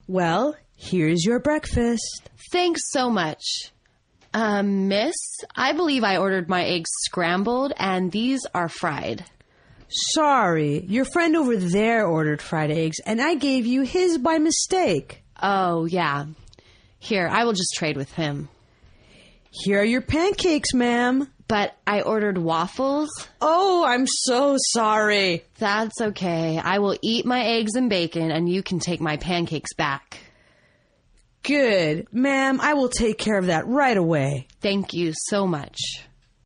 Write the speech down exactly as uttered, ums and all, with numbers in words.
Well, here's your breakfast. Thanks so much. Um, miss, I believe I ordered my eggs scrambled, and these are fried. Sorry, your friend over there ordered fried eggs, and I gave you his by mistake. Oh, yeah. Here, I will just trade with him. Here are your pancakes, ma'am. But I ordered waffles. Oh, I'm so sorry. That's okay. I will eat my eggs and bacon, and you can take my pancakes back. Good. Ma'am, I will take care of that right away. Thank you so much.